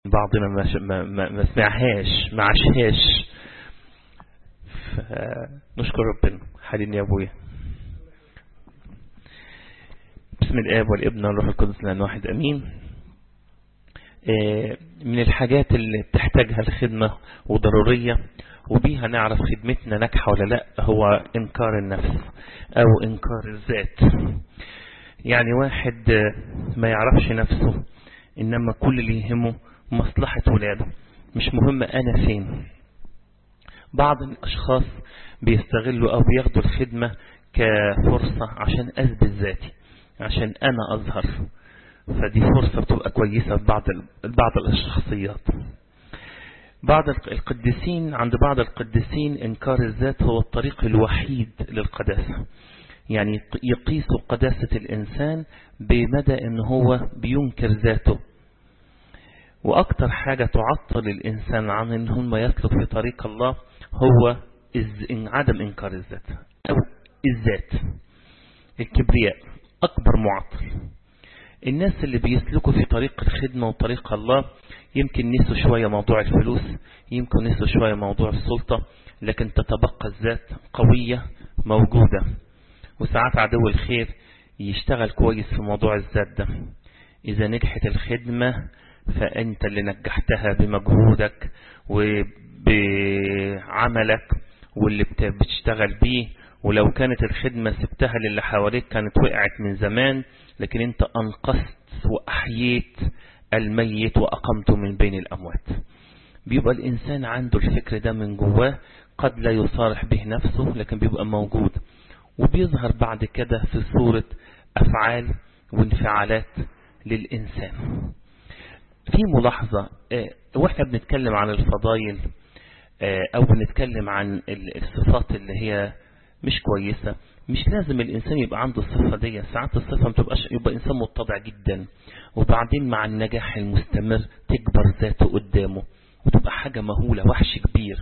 بعضنا ما سمعهاش، ما عاشهاش. نشكر ربنا. حالين يا ابويا. بسم الآب والابن والروح القدس الآن واحد امين. من الحاجات اللي بتحتاجها الخدمة وضرورية وبيها نعرف خدمتنا ناجحة ولا لا هو انكار النفس او انكار الذات. يعني واحد ما يعرفش نفسه، انما كل اللي يهمه مصلحة ولاده، مش مهم انا فين. بعض الاشخاص بيستغلوا او بياخدوا الخدمة كفرصة عشان اثبت ذاتي، عشان انا اظهر، فدي فرصة بتبقى كويسة بعض الشخصيات. بعض القديسين، عند بعض القديسين انكار الذات هو الطريق الوحيد للقداسة. يعني يقيسوا قداسة الانسان بمدى ان هو بينكر ذاته. واكتر حاجة تعطل الانسان عن ان هم يسلك في طريق الله هو عدم انكار الذات او الذات. الكبرياء اكبر معطل. الناس اللي بيسلكوا في طريق الخدمة وطريق الله يمكن نسوا شوية موضوع الفلوس، يمكن نسوا شوية موضوع السلطة، لكن تتبقى الذات قوية موجودة. وساعات عدو الخير يشتغل كويس في موضوع الذات ده. إذا نجحت الخدمة فأنت اللي نجحتها بمجهودك وبعملك واللي بتشتغل بيه. ولو كانت الخدمة سبتها للي حواليك كانت وقعت من زمان، لكن انت انقذت واحييت الميت واقمته من بين الاموات. بيبقى الانسان عنده الفكر ده من جواه، قد لا يصارح به نفسه لكن بيبقى موجود، وبيظهر بعد كده في صورة افعال وانفعالات للانسان. في ملاحظة واحنا بنتكلم عن الفضائل او بنتكلم عن الصفات اللي هي مش كويسة، مش لازم الإنسان يبقى عنده الصفة دي. ساعات الصفة ما تبقاش، يبقى إنسان متضع جدا وبعدين مع النجاح المستمر تكبر ذاته قدامه وتبقى حاجة مهولة، وحش كبير،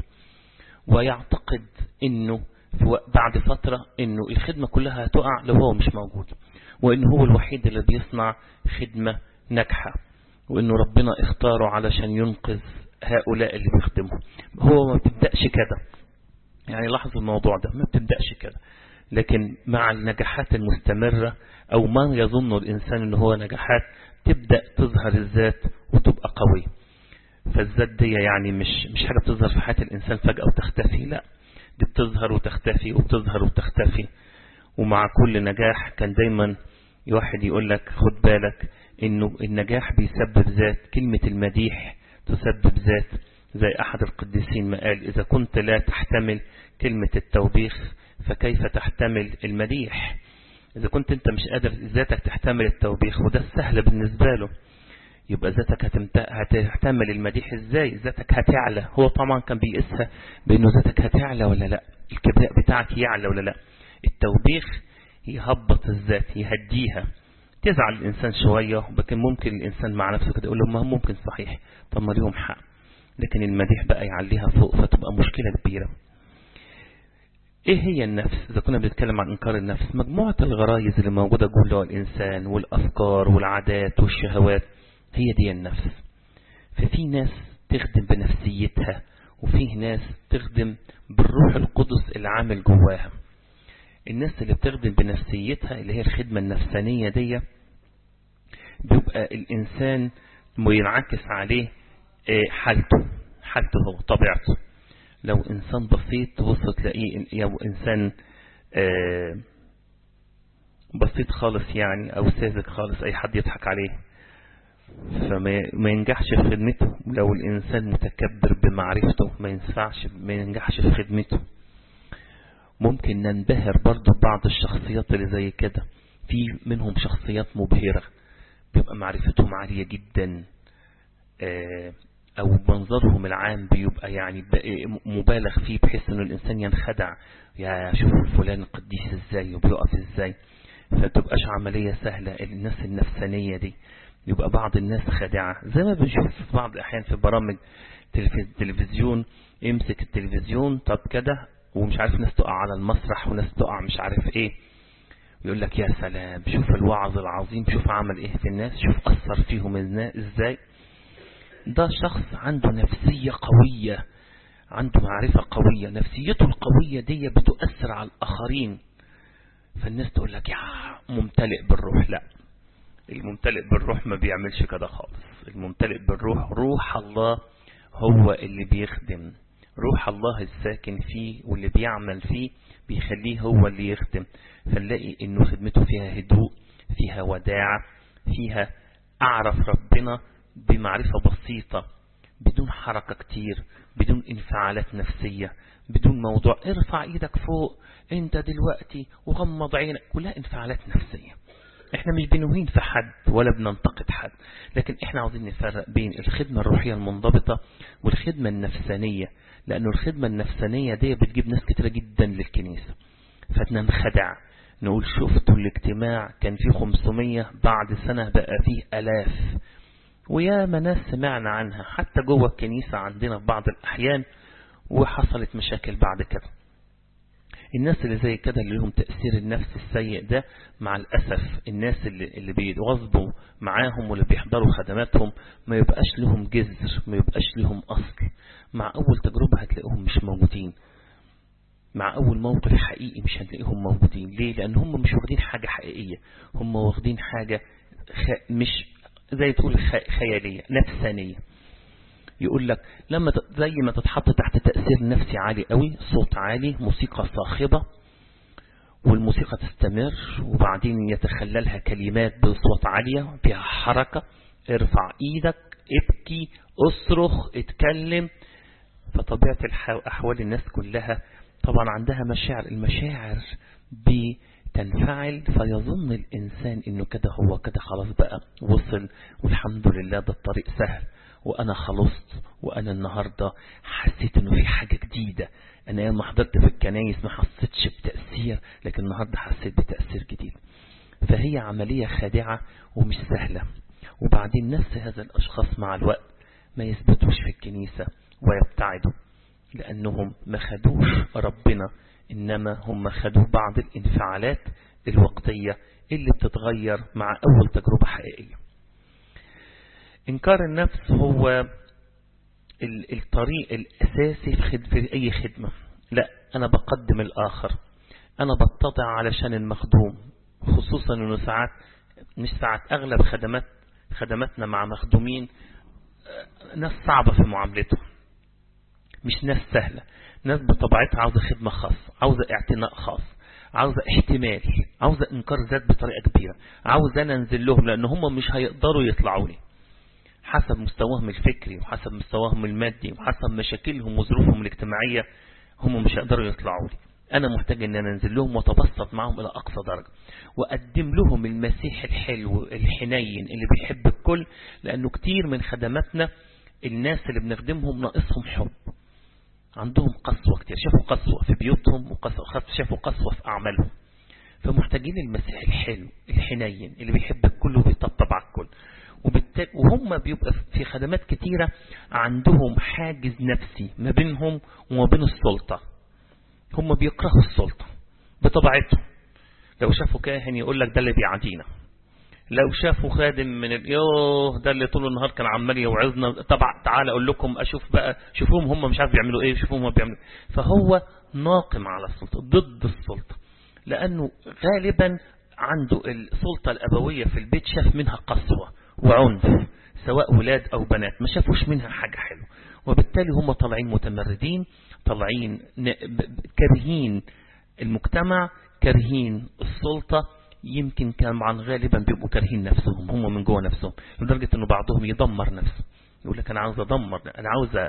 ويعتقد إنه بعد فترة إنه الخدمة كلها هتقع لو هو مش موجود، وإنه هو الوحيد اللي بيصنع خدمة ناجحة، وإنه ربنا اختاره علشان ينقذ هؤلاء اللي بيخدمهم. هو ما بتبدأش كده. يعني لاحظوا الموضوع ده، ما بتبدأش كده، لكن مع النجاحات المستمرة أو ما يظن الإنسان أنه هو نجاحات تبدأ تظهر الذات وتبقى قوية. فالذات دي يعني مش حاجة بتظهر في حياة الإنسان فجأة وتختفي، لا، دي بتظهر وتختفي وبتظهر وتختفي. ومع كل نجاح كان دايما واحد يقول لك خد بالك أنه النجاح بيسبب ذات. كلمة المديح تسبب ذات، زي أحد القديسين ما قال: إذا كنت لا تحتمل كلمة التوبيخ فكيف تحتمل المديح؟ إذا كنت أنت مش قادر ذاتك تحتمل التوبيخ، وده السهل بالنسبة له، يبقى ذاتك هتحتمل المديح إزاي؟ ذاتك هتعلى. هو طبعا كان بيقيسها بأنه ذاتك هتعلى ولا لا، الكبرياء بتاعك يعلى ولا لا. التوبيخ يهبط الذات، يهديها، تزعل الإنسان شوية، لكن ممكن الإنسان مع نفسه كده يقول له ما ممكن صحيح، طب ما ليهم حق. لكن المديح بقى يعليها فوق، فتبقى مشكلة كبيرة. ايه هي النفس؟ اذا كنا بنتكلم عن انكار النفس، مجموعة الغرائز اللي موجودة جوه الانسان والافكار والعادات والشهوات، هي دي النفس. ففي ناس تخدم بنفسيتها، وفيه ناس تخدم بالروح القدس اللي عامل جواها. الناس اللي بتخدم بنفسيتها اللي هي الخدمة النفسانية دي، بيبقى الانسان ينعكس عليه حالته هو طبيعته. لو إنسان بسيط تبص تلاقيه إنسان بسيط خالص يعني، أو ساذج خالص، أي حد يضحك عليه، فما ينجحش في خدمته. لو الإنسان متكبر بمعرفته ما ينجحش في خدمته. ممكن ننبهر برضو بعض الشخصيات اللي زي كده. في منهم شخصيات مبهرة بيبقى معرفتهم عالية جدا، او منظرهم العام بيبقى يعني مبالغ فيه بحيث انه الانسان ينخدع، يا شوف فلان قديس ازاي وبيقف ازاي. فتبقاش عملية سهلة. الناس النفسانية دي يبقى بعض الناس خادعة، زي ما بنشوف في بعض الاحيان في برامج تلفزيون، يمسك التلفزيون طب كده ومش عارف ناس تقع على المسرح وناس تقع مش عارف ايه، ويقول لك يا سلام شوف الوعظ العظيم، شوف عمل ايه في الناس، شوف اثر فيهم ازاي. ده شخص عنده نفسية قوية، عنده معرفة قوية، نفسيته القوية دي بتؤثر على الآخرين. فالناس تقول لك يا ممتلئ بالروح. لا، الممتلئ بالروح ما بيعملش كده خالص. الممتلئ بالروح روح الله هو اللي بيخدم، روح الله الساكن فيه واللي بيعمل فيه بيخليه هو اللي يخدم. فنلاقي انه خدمته فيها هدوء، فيها وداعة، فيها اعرف ربنا بمعرفة بسيطة، بدون حركة كتير، بدون انفعالات نفسية، بدون موضوع ارفع ايدك فوق انت دلوقتي وغمض عينك، كلها انفعالات نفسية. احنا مش بنهين في حد ولا بننتقد حد، لكن احنا عاوزين نفرق بين الخدمة الروحية المنضبطة والخدمة النفسانية، لانه الخدمة النفسانية دي بتجيب ناس كتيرة جدا للكنيسة. فننخدع نقول شفتوا الاجتماع كان فيه 500 بعد سنة بقى فيه 1000، ويا ناس سمعنا عنها حتى جوه الكنيسة عندنا في بعض الأحيان وحصلت مشاكل بعد كده. الناس اللي زي كده اللي لهم تأثير النفس السيء ده، مع الأسف الناس اللي بيتواظبوا معاهم واللي بيحضروا خدماتهم ما يبقاش لهم جذر، ما يبقاش لهم أصل. مع أول تجربة هتلاقيهم مش موجودين، مع أول موقف حقيقي مش هتلاقيهم موجودين. ليه؟ لأن هم مش واخدين حاجة حقيقية، هم واخدين حاجة مش زي تقول خيالية، نفسانية. يقول لك لما زي ما تتحط تحت تأثير نفسي عالي قوي، صوت عالي، موسيقى صاخبة، والموسيقى تستمر وبعدين يتخللها كلمات بصوت عالية فيها حركة، ارفع ايدك، ابكي، اصرخ، اتكلم. فطبيعة احوال الناس كلها طبعا عندها مشاعر، المشاعر بتنفعل، فيظن الانسان انه كده هو كده خلاص بقى وصل والحمد لله ده الطريق سهل وأنا خلصت، وأنا النهاردة حسيت أنه في حاجة جديدة. أنا يوم ما حضرت في الكنايس ما حسيتش بتأثير، لكن النهاردة حسيت بتأثير جديد. فهي عملية خادعة ومش سهلة. وبعدين نفس هذا الأشخاص مع الوقت ما يثبتوش في الكنيسة ويبتعدوا، لأنهم ما خدوش ربنا، إنما هم خدوا بعض الانفعالات الوقتية اللي بتتغير مع أول تجربة حقيقية. إنكار النفس هو الطريق الأساسي في أي خدمة. لا، أنا بقدم الآخر، أنا بتضع علشان المخدوم، خصوصا أنه ساعات مش ساعات أغلب خدماتنا مع مخدومين ناس صعبة في معاملتهم، مش ناس سهلة، ناس بطبيعتها عاوزة خدمة خاصة، عاوزة اعتناء خاص، عاوزة احتمال، عاوزة إنكار ذات بطريقة كبيرة، عاوزة أنا أنزل لهم لأن هم مش هيقدروا يطلعوا لي حسب مستواهم الفكري وحسب مستواهم المادي وحسب مشاكلهم وظروفهم الاجتماعية. هم مش هيقدروا يطلعوا لي، أنا محتاج أن أنا أنزل لهم وأتبسط معهم إلى أقصى درجة، وأقدم لهم المسيح الحلو الحنين اللي بيحب الكل. لأنه كتير من خدماتنا الناس اللي بنخدمهم ناقصهم حب، عندهم قسوة كتير، شافوا قسوة في بيوتهم شافوا قسوة في أعمالهم، فمحتاجين المسيح الحلو الحنين اللي بيحب الكل وبيطبطب على الكل. وهم بيبقى في خدمات كتيرة عندهم حاجز نفسي ما بينهم وما بين السلطة، هم بيكرهوا السلطة بطبيعتهم. لو شافوا كاهن يقول لك ده اللي بيعادينا، لو شافوا خادم من ده اللي طول النهار كان عمال يوعظنا، طبعا تعال اقول لكم اشوف بقى، شوفوهم هم مش عارف بيعملوا ايه، شوفوهم هم بيعملوا. فهو ناقم على السلطة، ضد السلطة، لانه غالبا عنده السلطة الابوية في البيت شاف منها قسوة وعنف، سواء ولاد او بنات، ما شافوش منها حاجة حلوة، وبالتالي هم طالعين متمردين، طالعين كارهين المجتمع، كارهين السلطة. يمكن كمان غالبا بيبقوا كارهين نفسهم هم من جوه نفسهم، لدرجة انه بعضهم يدمر نفسه، يقول لك انا عاوز ادمر، انا عاوز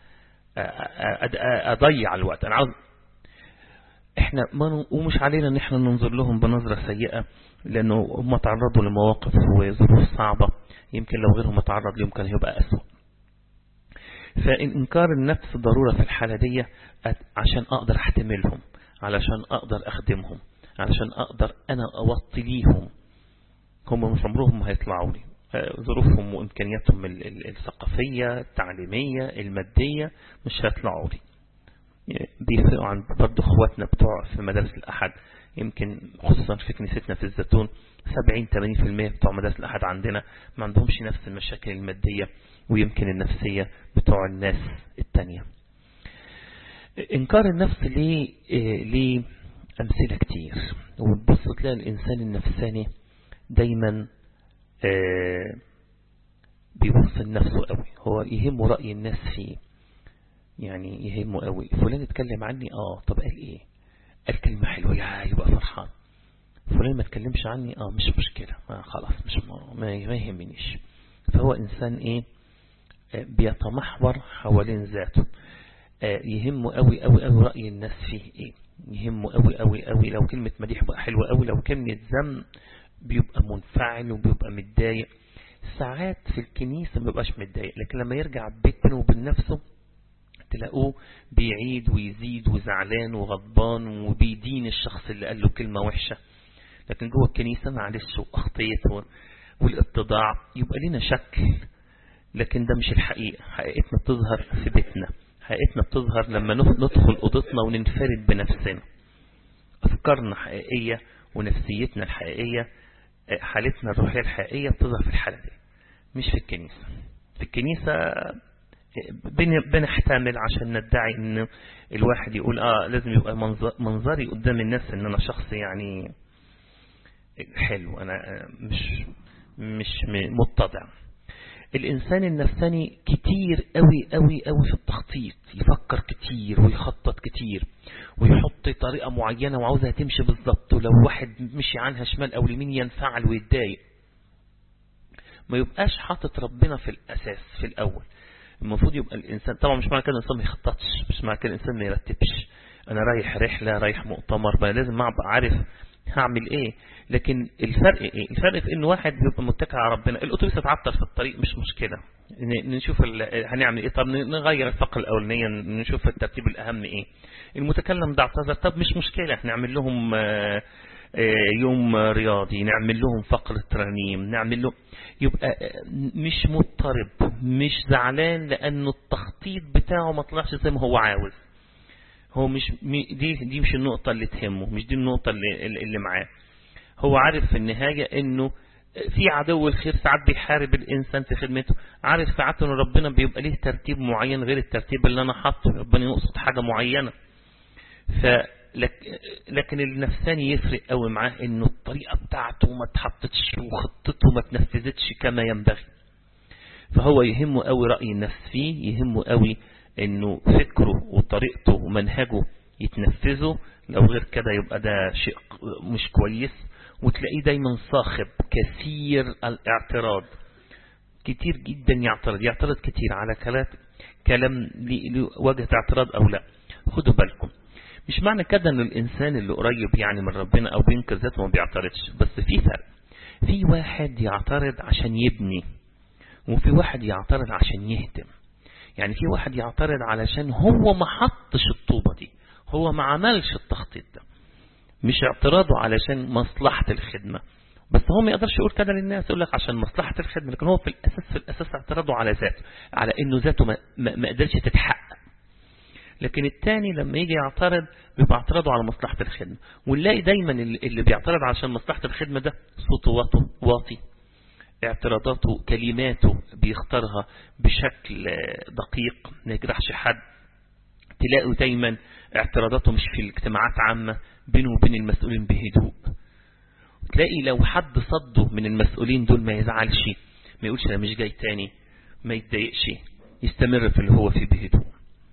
اضيع الوقت، انا عاوز. احنا ومش علينا ان احنا ننظر لهم بنظرة سيئة، لانه هم تعرضوا لمواقف وظروف صعبة، يمكن لو غيرهم تعرض لهم كان هيبقى اسوأ. فإنكار النفس ضرورة في الحالة دي عشان أقدر أحتملهم، علشان أقدر أخدمهم، علشان أقدر أنا أوطي ليهم. هم مش عمرهم هيطلعوا لي، ظروفهم وإمكانياتهم الثقافية التعليمية المادية مش هيطلعوا لي. بيفرقوا عن برضو اخواتنا بتوع في مدارس الأحد، يمكن خصوصا في كنيستنا في الزيتون 70-80% بتوع مدارس الأحد عندنا ما عندهمش نفس المشاكل المادية ويمكن النفسية بتوع الناس التانية. إنكار النفس ليه أمثلة كتير، وبص تلاقي الإنسان النفساني دايما بيبص لنفسه قوي، هو يهمه رأي الناس فيه، يعني يهمه قوي فلان اتكلم عني طب قال ايه، قال كلمة حلوة يبقى فرحان، فلان ما اتكلمش عني مش مشكلة، خلاص مش ما يهمنيش. فهو إنسان بيتمحور حوالين ذاته، يهمه قوي قوي قوي رأي الناس فيه ايه، يهمه قوي قوي قوي، لو كلمة مديح بقى حلوة قوي، لو كلمة ذم بيبقى منفعل وبيبقى متضايق. ساعات في الكنيسة ما بيبقاش متضايق، لكن لما يرجع بينه وبين نفسه تلاقوه بيعيد ويزيد وزعلان وغضبان وبيدين الشخص اللي قال له كلمة وحشة. لكن جوه الكنيسة معلش وأخطيت والاتضاع يبقى لنا شكل، لكن ده مش الحقيقة. حقيقتنا بتظهر في بيتنا، حقيقتنا بتظهر لما ندخل أوضتنا وننفرد بنفسنا. أفكارنا حقيقية ونفسيتنا الحقيقية، حالتنا الروحية الحقيقية بتظهر في الحالة دي، مش في الكنيسة. في الكنيسة بنحتمل عشان ندعي ان الواحد يقول لازم يبقى منظري قدام الناس ان انا شخص يعني حلو، انا مش متضع. الانسان النفساني كتير قوي قوي قوي في التخطيط، يفكر كتير ويخطط كتير ويحط طريقة معينة وعاوزها تمشي بالظبط، ولو واحد مشي عنها شمال او يمين ينفعل ويتضايق. ما يبقاش حاطط ربنا في الاساس في الاول. المفروض يبقى الإنسان، طبعا مش معنى كده الإنسان ما يخططش، مش معنى كده الإنسان ما يرتبش، أنا رايح رحلة رايح مؤتمر بقى لازم أبقى عارف هعمل إيه. لكن الفرق إيه؟ الفرق في إن واحد بيبقى متكل على ربنا، الأتوبيس اتعطل في الطريق مش مشكلة، نشوف هنعمل إيه، طب نغير الفقرة الأولانية نشوف الترتيب الأهم إيه. المتكلم ده اعتذر، طب مش مشكلة نعمل لهم يوم رياضي، نعمل لهم فقرة ترانيم، نعمل له، يبقى مش مضطرب مش زعلان لأنه التخطيط بتاعه ما طلعش زي ما هو عاوز. هو مش دي مش النقطة اللي تهمه، مش دي النقطة اللي معاه. هو عارف في النهاية انه في عدو الخير ساعات بيحارب الإنسان في خدمته، عارف ساعات ان ربنا بيبقى ليه ترتيب معين غير الترتيب اللي انا حاطه، ربنا يقصد حاجة معينة. لكن النفساني يفرق قوي معاه انه الطريقة بتاعته ما اتحطتش وخطته ما تنفذتش كما ينبغي. فهو يهمه قوي رأي النفس فيه، يهمه قوي انه فكره وطريقته ومنهجه يتنفذوا، لو غير كده يبقى ده شيء مش كويس. وتلاقيه دايما صاخب كثير الاعتراض، كتير جدا يعترض كتير على كلام وجهة اعتراض او لا. خدوا بالكم، مش معنى كده ان الانسان اللي قريب يعني من ربنا او بينكر ذاته ما بيعترضش، بس في فرق. في واحد يعترض عشان يبني، وفي واحد يعترض عشان يهدم. يعني في واحد يعترض علشان هو ما حطش الطوبة دي، هو ما عملش التخطيط ده، مش اعتراضه علشان مصلحة الخدمة. بس هو ما يقدرش يقول كده للناس، يقول لك عشان مصلحة الخدمة، لكن هو في الأساس اعتراضه على ذاته، على انه ذاته ما قدرش تتحقق. لكن التاني لما يجي يعترض بيبقى اعتراضه على مصلحة الخدمة. ونلاقي دايما اللي بيعترض عشان مصلحة الخدمة ده صوته واطي، اعتراضاته كلماته بيختارها بشكل دقيق ما يجرحش حد. تلاقوا دايما اعتراضاته مش في الاجتماعات عامة بينه وبين المسؤولين بهدوء. تلاقي لو حد صده من المسؤولين دول ما يزعلش، ما يقولش انا مش جاي تاني، ما يتضايقش، يستمر في اللي هو فيه بهدوء.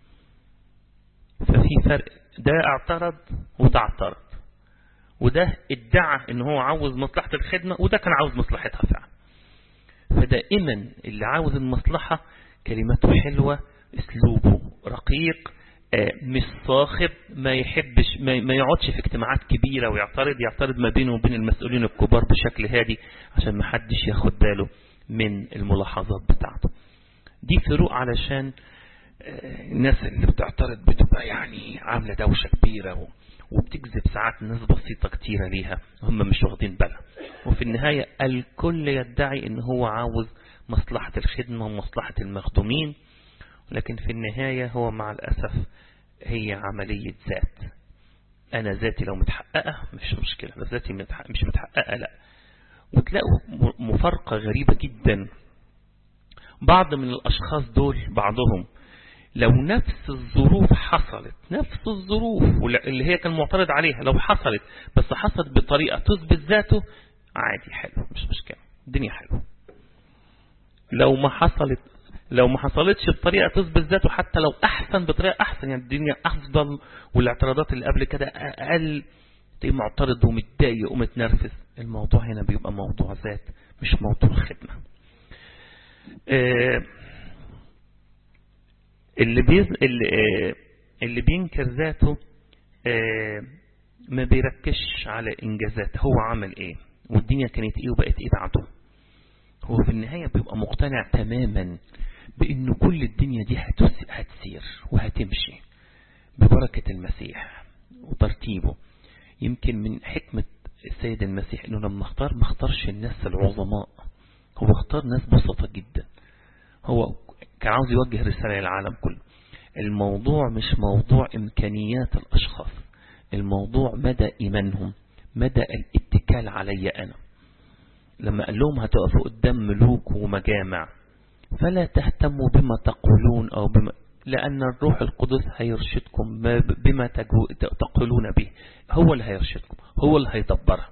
ففي فرق، ده اعترض وده اعترض، وده ادعى ان هو عاوز مصلحة الخدمة وده كان عاوز مصلحتها فعلا. فدائما اللي عاوز المصلحة كلماته حلوة، اسلوبه رقيق، مش صاخب، ما يحبش ما يقعدش في اجتماعات كبيرة ويعترض ما بينه وبين المسؤولين الكبار بشكل هادي عشان ما حدش ياخد باله من الملاحظات بتاعته. دي فروق علشان الناس اللي بتعترض بتبقى يعني عاملة دوشة كبيرة وبتجذب ساعات ناس بسيطة كتيرة ليها هم مش واخدين بالها. وفي النهاية الكل يدعي ان هو عاوز مصلحة الخدمة ومصلحة المخدومين، لكن في النهاية هو مع الأسف هي عملية ذات. أنا ذاتي لو متحققة مش مشكلة، لو ذاتي مش متحققة لا. وتلاقوا مفارقة غريبة جدا بعض من الأشخاص دول بعضهم لو نفس الظروف حصلت، نفس الظروف اللي هي كان معترض عليها لو حصلت، بس حصلت بطريقة تثبت ذاته، عادي حلو مش مشكلة، الدنيا حلوة. لو ما حصلتش بطريقة تثبت ذاته، حتى لو أحسن بطريقة أحسن، يعني الدنيا أفضل والاعتراضات اللي قبل كده أقل، تبقى معترض ومتضايق ومتنرفز، الموضوع هنا بيبقى موضوع ذات مش موضوع خدمة. اللي بينكر ذاته ما بيركش على إنجازات هو عمل إيه والدنيا كانت إيه وبقت إيه بعده. هو في النهاية بيبقى مقتنع تماما بأنه كل الدنيا دي هتسير وهتمشي ببركة المسيح وترتيبه. يمكن من حكمة السيد المسيح أنه لما ما اختارش الناس العظماء، هو اختار ناس بسيطة جدا. هو كان عاوز يوجه رسالة للعالم كله. الموضوع مش موضوع إمكانيات الأشخاص، الموضوع مدى إيمانهم، مدى الاتكال علي أنا. لما قال لهم هتقفوا قدام ملوك ومجامع فلا تهتموا بما تقولون أو بما، لأن الروح القدس هيرشدكم بما تقولون به. هو اللي هيرشدكم، هو اللي هيدبرها،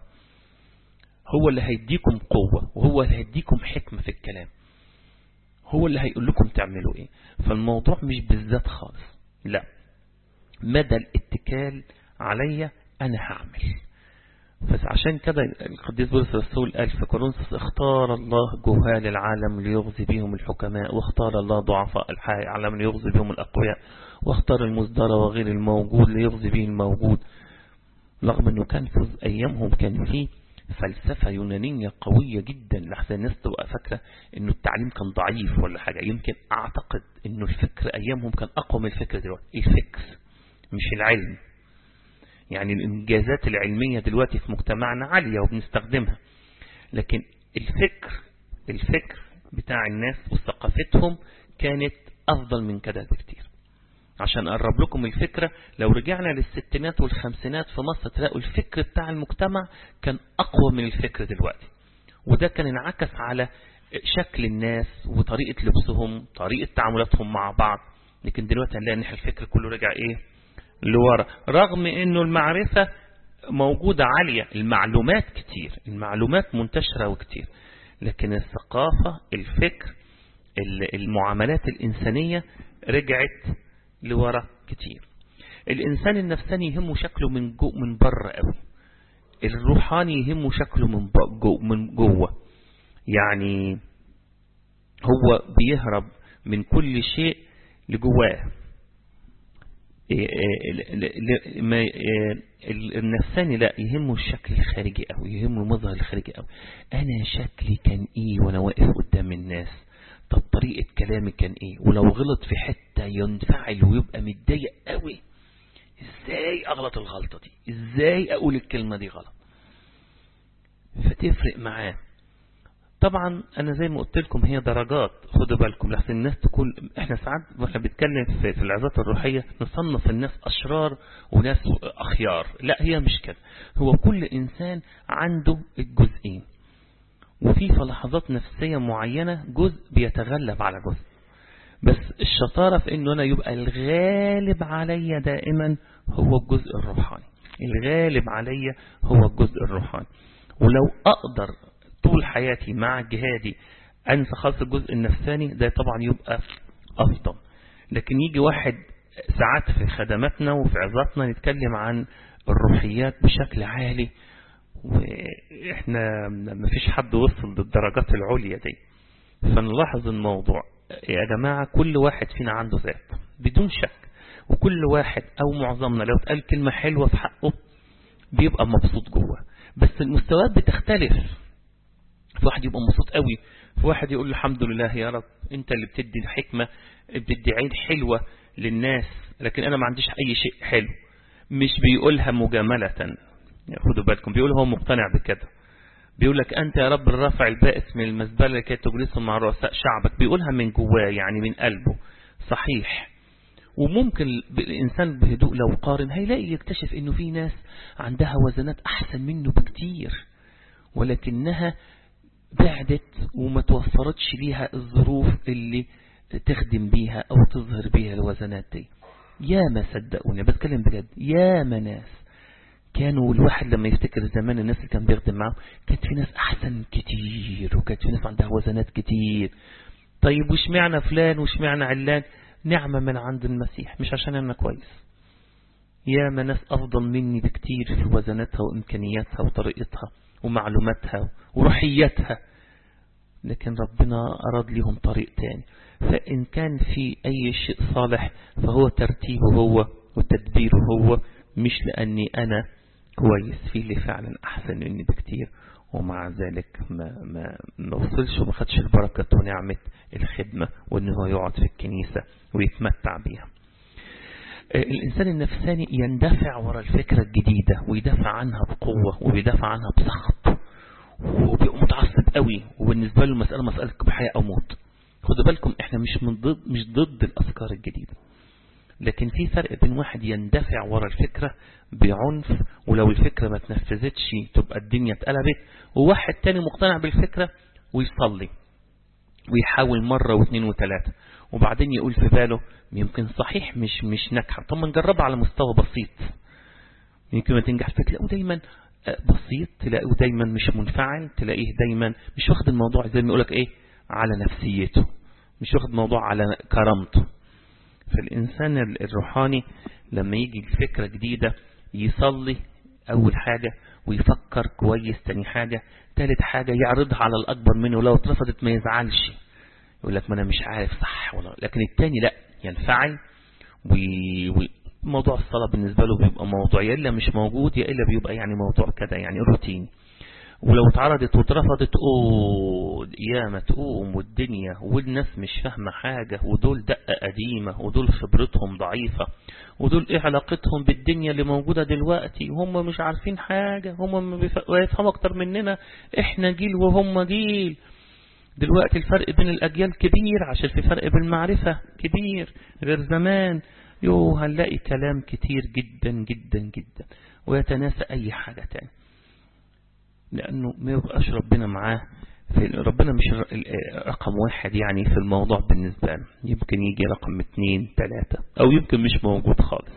هو اللي هيديكم قوة، وهو اللي هيديكم حكمة في الكلام، هو اللي هيقول لكم تعملوا ايه. فالموضوع مش بالذات خالص، لا، مدى الاتكال عليا انا هعمل. فعشان كده القديس بولس الرسول قال في كورنثوس: اختار الله جهال العالم ليغزي بهم الحكماء، واختار الله ضعفاء العالم ليغزي بهم الأقوياء، واختار المزدرى وغير الموجود ليغزي به الموجود. رغم انه كان في ايامهم كان فيه فلسفة يونانية قوية جدا، لحظة الناس تبقى فاكرة انه التعليم كان ضعيف ولا حاجة. يمكن اعتقد انه الفكر ايامهم كان اقوى من الفكر دلوقتي. الفكر مش العلم، يعني الانجازات العلمية دلوقتي في مجتمعنا عالية وبنستخدمها، لكن الفكر بتاع الناس وثقافتهم كانت افضل من كده بكتير. عشان أقرب لكم الفكرة، لو رجعنا للستينات والخمسينات في مصر تلاقوا الفكر بتاع المجتمع كان أقوى من الفكر دلوقتي، وده كان انعكس على شكل الناس وطريقة لبسهم، طريقة تعاملاتهم مع بعض. لكن دلوقتي هنلاقي ان الفكر كله رجع ايه لورا، رغم انه المعرفة موجودة عالية، المعلومات كتير، المعلومات منتشرة وكتير، لكن الثقافة، الفكر، المعاملات الإنسانية رجعت لورا كتير. الإنسان النفساني يهمه شكله من بره قوي، الروحاني يهمه شكله من جوه. يعني هو بيهرب من كل شيء لجواه. النفساني لا، يهمه الشكل الخارجي قوي، يهمه المظهر الخارجي قوي. أنا شكلي كان إيه وأنا واقف قدام الناس؟ طب طريقة كلامي كان ايه؟ ولو غلط في حتة ينفعل ويبقى متضايق قوي، ازاي اغلط الغلطة دي؟ ازاي اقول الكلمة دي غلط؟ فتفرق معاه. طبعا انا زي ما قلت لكم هي درجات، خدوا بالكم لحسن الناس تكون، احنا ساعات واحنا بنتكلم في العظات الروحية نصنف الناس اشرار وناس اخيار، لا هي مش كده. هو كل انسان عنده الجزئين، وفي لحظات نفسية معينة جزء بيتغلب على جزء. بس الشطارة في انه انا يبقى الغالب عليا دائما هو الجزء الروحاني، الغالب عليا هو الجزء الروحاني. ولو اقدر طول حياتي مع جهادي انسى خالص الجزء النفساني ده، طبعا يبقى افضل. لكن يجي واحد ساعات في خدماتنا وفي عظاتنا نتكلم عن الروحيات بشكل عالي، واحنا مفيش حد وصل للدرجات العليا دي. فنلاحظ الموضوع يا جماعة، كل واحد فينا عنده ذات بدون شك، وكل واحد او معظمنا لو اتقال كلمة حلوة في حقه بيبقى مبسوط جوه، بس المستويات بتختلف. في واحد يبقى مبسوط قوي، في واحد يقول الحمد لله يا رب انت اللي بتدي الحكمة، بتدي عين حلوة للناس، لكن انا ما عنديش اي شيء حلو. مش بيقولها مجاملة، خدوا بالكم، بيقول هو مقتنع بكده. بيقول لك أنت يا رب الرافع البائس من المزبلة لكي تجلسه مع رؤساء شعبك. بيقولها من جواه، يعني من قلبه، صحيح. وممكن الإنسان بهدوء لو قارن هيلاقي يكتشف إنه في ناس عندها وزنات أحسن منه بكتير، ولكنها بعدت وما توفرتش ليها الظروف اللي تخدم بيها أو تظهر بيها الوزنات دي. يا ما صدقوني بتكلم بجد، يا ما ناس كانوا الواحد لما يفتكر زمان الناس اللي كان بيخدم معهم كانت في ناس أحسن كتير، وكانت في ناس عندها وزنات كتير. طيب وش معنى فلان وش معنى علان؟ نعمة من عند المسيح، مش عشان أنا كويس. يا ما ناس أفضل مني بكتير في وزناتها وإمكانياتها وطريقتها ومعلوماتها وروحياتها، لكن ربنا أراد لهم طريق تاني. فإن كان في أي شيء صالح فهو ترتيبه هو وتدبيره هو، مش لأني أنا كويس، في اللي فعلا أحسن مني بكتير ومع ذلك ما وصلش وما خدش البركة ونعمة الخدمة وأنه هو يقعد في الكنيسة ويتمتع بيها. الإنسان النفساني يندفع وراء الفكرة الجديدة ويدافع عنها بقوة ويدافع عنها بسخط وبيبقى متعصب قوي، وبالنسبة له المسألة مسألة بحياة أو موت. خدوا بالكم احنا مش ضد الأفكار الجديدة، لكن في فرق بين واحد يندفع وراء الفكرة بعنف ولو الفكرة ما تنفذتش تبقى الدنيا اتقلبت، وواحد تاني مقتنع بالفكرة ويصلي ويحاول مرة واثنين وثلاثة وبعدين يقول في باله يمكن صحيح مش ناجحة، طب ما نجربها على مستوى بسيط يمكن ما تنجح. تلاقيه دايما بسيط، تلاقيه دايما مش منفعل، تلاقيه دايما مش واخد الموضوع زي ما يقولك ايه على نفسيته، مش واخد الموضوع على كرامته. فالإنسان الروحاني لما يجي الفكرة جديدة يصلي أول حاجة ويفكر كويس، تاني حاجة، تالت حاجة يعرضها على الأكبر منه ولو اترفضت ما يزعلش، يقول لك ما أنا مش عارف صح ولا. لكن التاني لا، ينفعل وموضوع الصلاة بالنسبة له بيبقى موضوع يا إلا مش موجود يا إلا بيبقى يعني موضوع كده يعني روتين، ولو اتعرضت واترفضت يا ما تقوم والدنيا والناس مش فاهمة حاجة، ودول دقة قديمة ودول خبرتهم ضعيفة ودول ايه علاقتهم بالدنيا اللي موجودة دلوقتي وهم مش عارفين حاجة، هم يفهموا اكتر مننا، احنا جيل وهم جيل. دلوقتي الفرق بين الأجيال كبير عشان في فرق بالمعرفة كبير غير زمان. هنلاقي كلام كتير جدا جدا جدا ويتناسى أي حاجة تاني، لأنه ما يبقاش ربنا معاه. ربنا مش رقم واحد يعني في الموضوع بالنسبة له، يمكن يجي رقم 2 3 أو يمكن مش موجود خالص.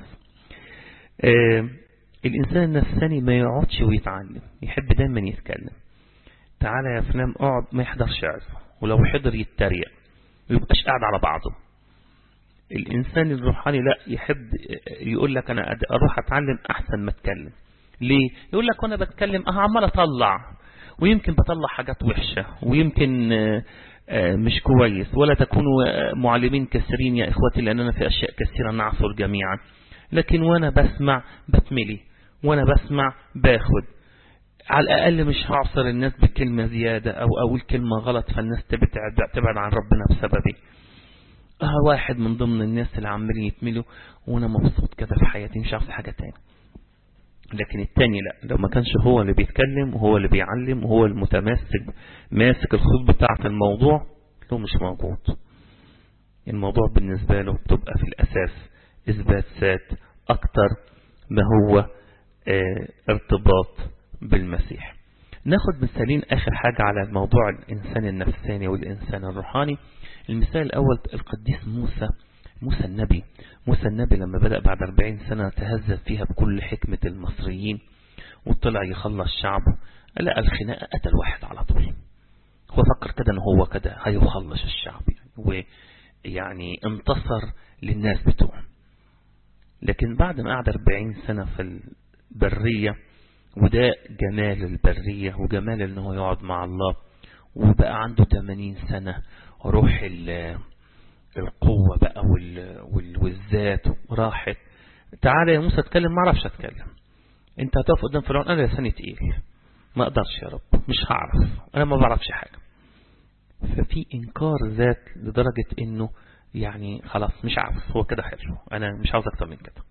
الإنسان النفساني ما يقعدش ويتعلم، يحب دايما يتكلم. تعالى يا فلان اقعد، ما يحضرش عزه، ولو حضر يتريق ويبقاش قاعد على بعضه. الإنسان الروحاني لا، يحب يقول لك أنا أروح أتعلم أحسن ما أتكلم. ليه؟ يقول لك وأنا بتكلم عمال أطلع، ويمكن بطلع حاجات وحشة ويمكن مش كويس. ولا تكونوا معلمين كثيرين يا إخوتي لأننا في أشياء كثيرة نعثر جميعا، لكن وأنا بسمع بتملي، وأنا بسمع باخد. على الأقل مش هعصر الناس بكلمة زيادة أو أقول كلمة غلط فالناس تبعد عن ربنا بسببي. واحد من ضمن الناس اللي عمالين يتملوا وأنا مبسوط كده في حياتي، مش عارف حاجة تاني. لكن التاني لا، لو ما كانش هو اللي بيتكلم وهو اللي بيعلم وهو المتمسك ماسك الخطوط بتاعة الموضوع، له مش موجود. الموضوع بالنسبة له بتبقى في الأساس إثبات ذات أكتر ما هو ارتباط بالمسيح. ناخد مثالين آخر حاجة على موضوع الإنسان النفساني والإنسان الروحاني. المثال الأول القديس موسى النبي لما بدأ بعد 40 سنة تهذب فيها بكل حكمة المصريين وطلع يخلص شعبه، لقى الخناقة قتل واحد على طول. هو فكر كده ان هو كده هيخلص الشعب ويعني انتصر للناس بتوعه. لكن بعد ما قعد 40 سنة في البرية، وده جمال البرية وجمال ان هو يقعد مع الله، وبقى عنده 80 سنة روح القوة بقى والذات راحت. تعالى يا موسى اتكلم، ما اعرفش اتكلم، انت هتقف قدام فرعون، انا لساني تقيل ما اقدرش يا رب، مش هعرف، انا ما بعرفش حاجة. ففي انكار ذات لدرجة انه يعني خلاص مش عارف، هو كده حلو، انا مش عاوز اكتر من كده.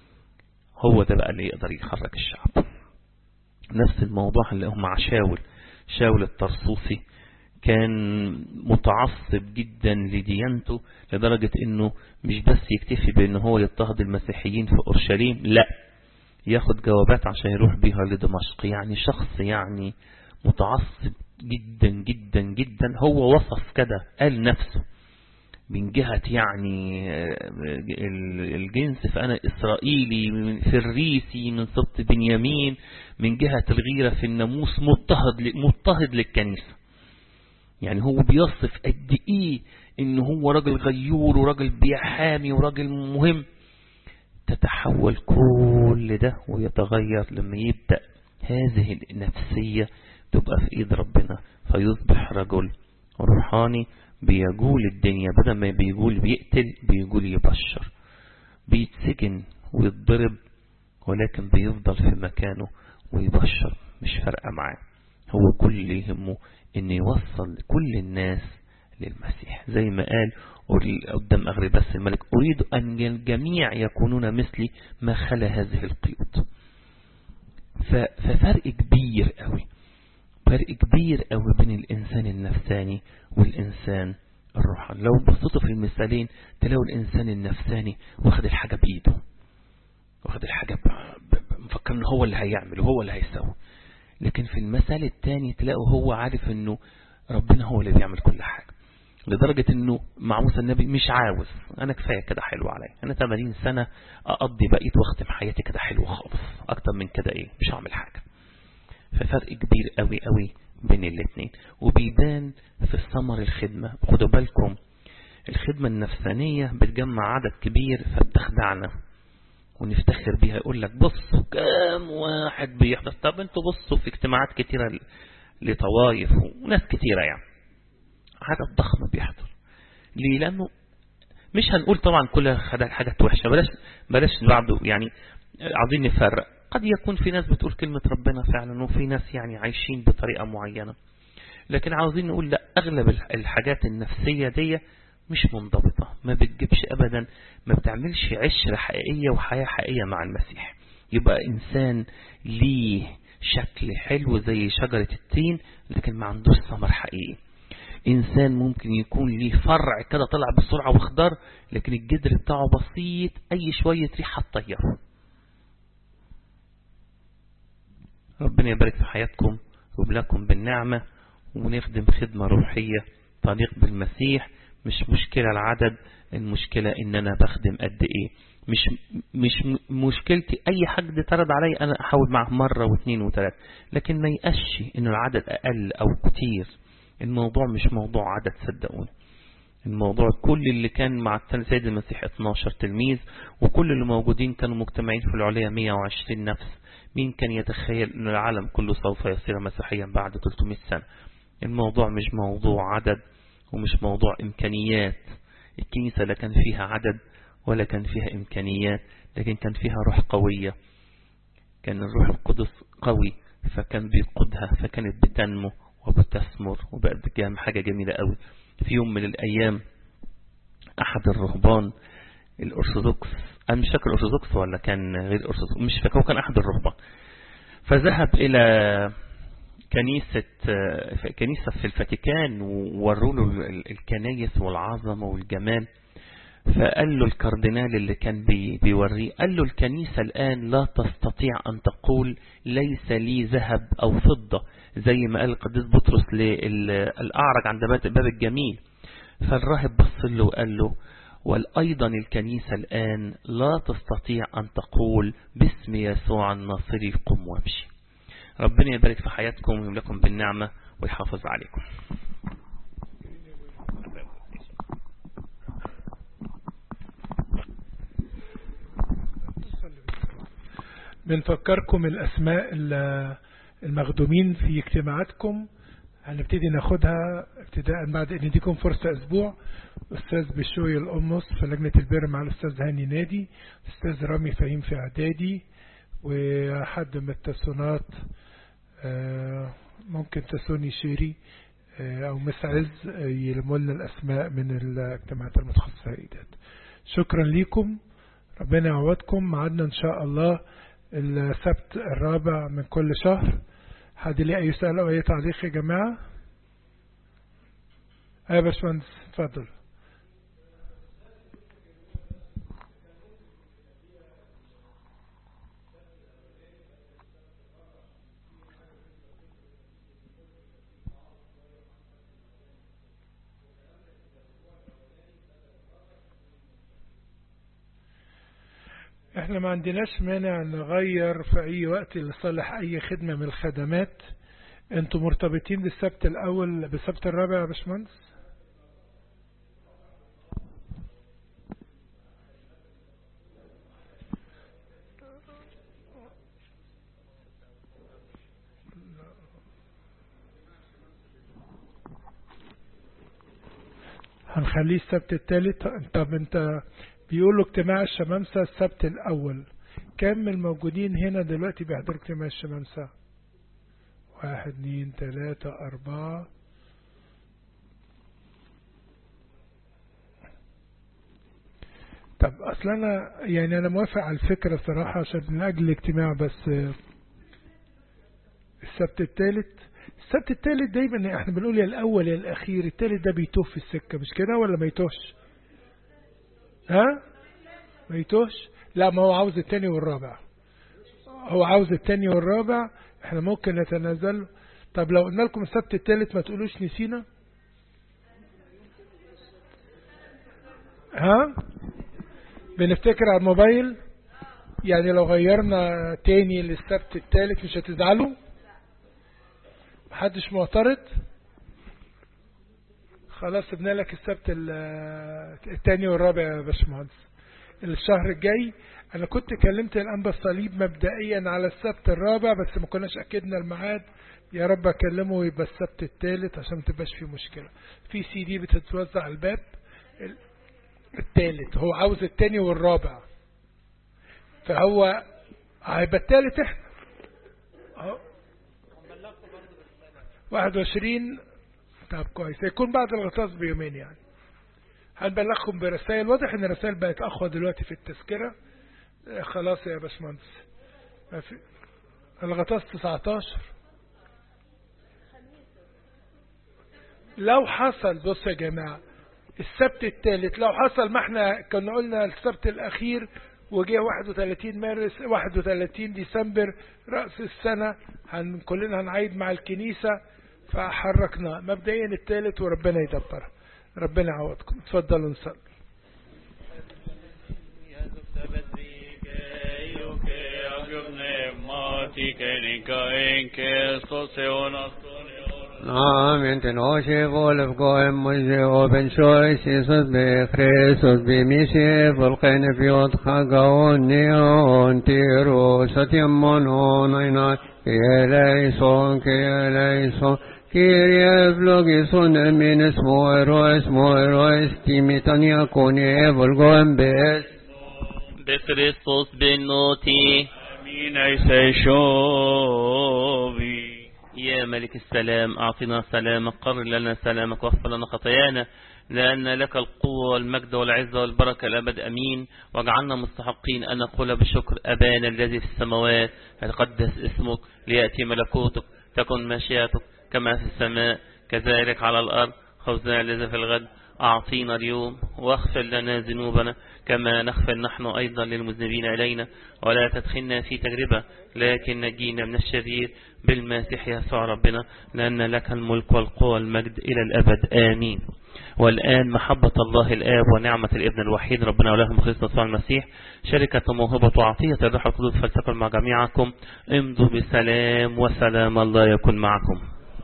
هو ده بقى اللي يقدر يخرج الشعب. نفس الموضوع اللي هم مع شاول الطرسوسي، كان متعصب جدا لديانته لدرجة انه مش بس يكتفي بانه هو يضطهد المسيحيين في اورشليم، لا، ياخد جوابات عشان يروح بيها لدمشق. يعني شخص يعني متعصب جدا جدا جدا. هو وصف كده، قال نفسه من جهة يعني الجنس، فأنا إسرائيلي فريسي من سبط بنيامين، من جهة الغيرة في الناموس مضطهد للكنيسة. يعني هو بيصف قد إيه إن هو راجل غيور وراجل بيحامي وراجل مهم. تتحول كل ده ويتغير لما يبدأ هذه النفسية تبقى في إيد ربنا، فيصبح رجل روحاني بيجول الدنيا، بدل ما بيجول بيقتل بيجول يبشر، بيتسجن ويتضرب ولكن بيفضل في مكانه ويبشر، مش فارقة معاه. هو كل اللي يهمه ان يوصل كل الناس للمسيح، زي ما قال قدام أغرباس الملك: أريد أن الجميع يكونون مثلي ما خلا هذه القيود. ففرق كبير قوي، فرق كبير قوي بين الإنسان النفساني والإنسان الروحاني. لو بصيتوا في المثالين تلاقوا الإنسان النفساني واخد الحاجة بإيده، واخد الحاجة مفكر إنه هو اللي هيعمل وهو اللي هيسوي. لكن في المثال الثاني تلاقوا هو عارف إنه ربنا هو اللي بيعمل كل حاجة، لدرجة إنه مع موسى النبي مش عاوز، أنا كفاية كده حلو عليا، أنا 80 سنة أقضي بقيت واختم حياتي كده حلو خالص، أكتر من كده إيه، مش هعمل حاجة. ففرق كبير قوي قوي بين الاثنين، وبيبان في الثمر الخدمة. خدوا بالكم الخدمة النفسانية بتجمع عدد كبير فبتخدعنا ونفتخر بيها، يقول لك بصوا كام واحد بيحضر. طب انتوا بصوا في اجتماعات كتيرة لطوائف وناس كتيرة، يعني عدد ضخم بيحضر. ليه؟ لأنه مش هنقول طبعا كل حاجات وحشة، بلاش بعضه، يعني عاوزين نفرق. قد يكون في ناس بتقول كلمة ربنا فعلا، وفي ناس يعني عايشين بطريقة معينة، لكن عاوزين نقول لا، أغلب الحاجات النفسية دي مش منضبطة، ما بتجيبش أبدا، ما بتعملش عشرة حقيقية وحياة حقيقية مع المسيح. يبقى إنسان ليه شكل حلو زي شجرة التين لكن ما عندوش ثمر حقيقي. إنسان ممكن يكون ليه فرع كده طلع بسرعة واخضر لكن الجذر بتاعه بسيط، أي شوية ريحة تطيره. ربنا يبارك في حياتكم وبلاكم بالنعمة، ونخدم خدمة روحية طريق بالمسيح. مش مشكلة العدد، المشكلة ان انا بخدم قد ايه. مش مشكلتي اي حد ترد علي انا احاول معه مرة واثنين وثلاثة، لكن ما يقش ان العدد اقل او كتير. الموضوع مش موضوع عدد، صدقوني. الموضوع كل اللي كان مع سيد المسيح 12 تلميذ، وكل اللي موجودين كانوا مجتمعين في العليا 120 نفس. مين كان يتخيل ان العالم كله سوف يصير مسيحيا بعد 300 سنة؟ الموضوع مش موضوع عدد ومش موضوع إمكانيات. الكنيسة لا كان فيها عدد ولا كان فيها إمكانيات، لكن كان فيها روح قوية، كان الروح القدس قوي فكان بيقودها، فكانت بتنمو وبتثمر وبقت حاجة جميلة قوي. في يوم من الأيام أحد الرهبان الأرثوذكس، أنا مش فاكر الأرثوذكس ولا كان غير الأرثوذكس، مش فاكر، هو كان أحد الرهبان، فذهب إلى كنيسة في الفاتيكان ووروا له الكنايس والعظمة والجمال. فقال له الكاردينال اللي كان بيوريه، قال له الكنيسة الآن لا تستطيع أن تقول ليس لي ذهب أو فضة زي ما قال القديس بطرس للأعرج عند باب الجميل. فالراهب بص له وقال له وأيضا الكنيسة الآن لا تستطيع أن تقول باسم يسوع الناصري قم وامشي. ربنا يبارك في حياتكم ويملكم بالنعمة ويحافظ عليكم. بنفكركم الأسماء المخدومين في اجتماعاتكم هنبتدي ناخدها ابتداء بعد ان نديكم فرصة اسبوع. استاذ بشوي القمص في لجنة البر مع الاستاذ هاني نادي، استاذ رامي فهيم في اعدادي، وحد من التسونات ممكن تسوني شيري او مسعز يلموا لنا الاسماء من الاجتماعات المتخصصة ايدات. شكرا لكم، ربنا يعوضكم. معادنا ان شاء الله السبت الرابع من كل شهر. حد ليه اي سؤال او اي تعليق يا جماعة؟ يا باشمهندس اتفضل. احنا ما عندناش مانع نغير في اي وقت لصالح اي خدمة من الخدمات. انتوا مرتبطين بالسبت الاول بالسبت الرابع يا باشمهندس؟ هنخليه السبت الثالث. طب انت بيقولوا اجتماع الشمامسة السبت الاول، كم من الموجودين هنا دلوقتي بيحضروا اجتماع الشمامسة؟ 1 2 3 4. طب اصل انا يعني انا موافق على الفكرة صراحة عشان من اجل الاجتماع، بس السبت الثالث. السبت الثالث دايما احنا بنقول يا الاول يا الاخير، الثالث ده بيتوه في السكة مش كده ولا ما يتوهش؟ ها ما يتوهش؟ لا ما هو عاوز الثاني والرابع، هو عاوز الثاني والرابع، احنا ممكن نتنازل. طب لو قلنا لكم السبت الثالث ما تقولوش نسينا؟ ها بنفتكر على الموبايل؟ يعني لو غيرنا تاني للسبت الثالث مش هتزعلوا؟ محدش معترض؟ خلاص سيبنا لك السبت الثاني والرابع يا باشمهندس. الشهر الجاي انا كنت كلمت الانبا الصليب مبدئيا على السبت الرابع، بس ما كناش اكدنا الميعاد. يا رب اكلمه يبقى السبت الثالث عشان ما تبقاش فيه مشكله. في سي دي بتتوزع على الباب الثالث، هو عاوز الثاني والرابع، فهو هيبقى الثالث احنا اهو 21. طب كويس، هيكون بعد الغطاس بيومين يعني. هنبلغكم برسائل. واضح ان الرسائل بقت اقوى دلوقتي في التذكرة. خلاص يا باشمهندس الغطاس 19. لو حصل بص يا جماعة السبت الثالث لو حصل ما احنا كنا قلنا السبت الاخير وجاء 31 مارس 31 ديسمبر رأس السنة كلنا هنعيد مع الكنيسة، فحركنا مبدئيا الثالث وربنا يدبر. ربنا يعوضكم. اتفضلوا نصلي. Amen. Ten oshe volv goem moje oben shoyes Jesus be Christus be mishe volken fiot chagaon neon tiro satyam monon aina eleison Kyrie vlogison emines moeroes timitania kone volgoem bes بكريستوس بالنوتي امين ايسيشوبي. يا ملك السلام أعطنا سلامك، قرر لنا سلامك، واغفر لنا خطايانا، لأن لك القوة والمجد والعزة والبركة الأبد أمين. واجعلنا مستحقين أن نقول بشكر أبانا الذي في السماوات، يتقدس اسمك، ليأتي ملكوتك، تكن مشيئتك كما في السماء كذلك على الأرض. خبزنا الذي في الغد أعطينا اليوم، واغفر لنا ذنوبنا كما نغفر نحن أيضا للمذنبين إلينا، ولا تدخلنا في تجربة لكن نجينا من الشرير بالمسيح يسوع ربنا، لأن لك الملك والقوة والمجد إلى الأبد آمين. والآن محبة الله الآب ونعمة الابن الوحيد ربنا ولهم خلصنا يسوع المسيح، شركة وموهبة وعطية الروح القدس فلتكن مع جميعكم. امضوا بسلام وسلام الله يكون معكم.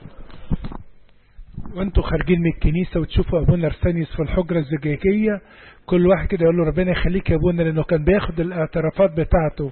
وانتوا خارجين من الكنيسة وتشوفوا ابونا ارسانيوس في الحجرة الزجاجية، كل واحد كده يقول له ربنا يخليك يا ابونا، لانه كان بياخد الاعترافات بتاعته